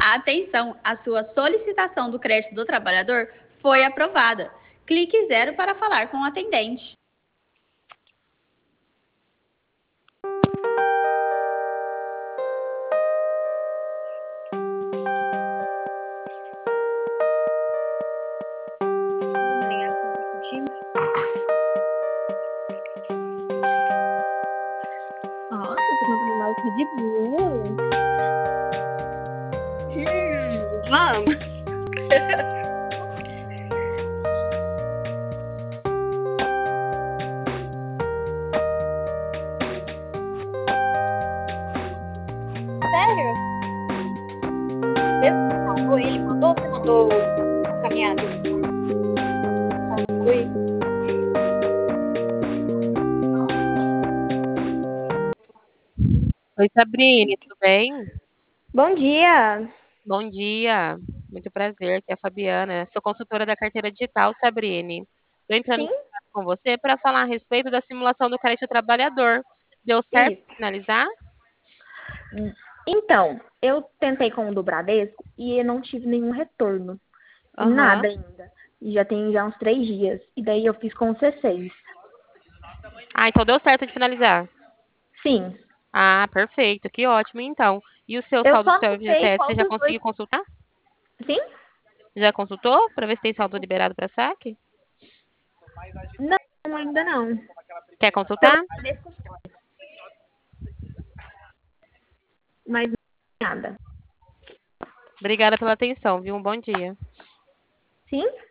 Atenção, a sua solicitação do crédito do trabalhador foi aprovada. Clique 0 para falar com o atendente. Nossa, tô comprando mais Red Bull. Vamos. Sério? Não, ou ele mandou, você mandou caminhado? Oi. Oi, Sabrine, tudo bem? Bom dia. Bom dia, muito prazer, aqui é a Fabiana, sou consultora da carteira digital, Sabrine. Estou entrando em Sim, contato com você para falar a respeito da simulação do crédito trabalhador. Deu certo isso. para finalizar? Então, eu tentei com o do Bradesco e eu não tive nenhum retorno. Aham. Nada ainda. E já tem já uns 3 dias. E daí eu fiz com o C6. Ah, então deu certo de finalizar. Sim. Ah, perfeito, que ótimo, então. E o seu Eu saldo do só seu não sei FGTS, você qual já dos dois. conseguiu consultar? Sim? Já consultou para ver se tem saldo liberado para saque? Não, ainda não. Quer Pelo consultar? Bradesco, mas nada. Obrigada pela atenção, viu? Um bom dia. Sim?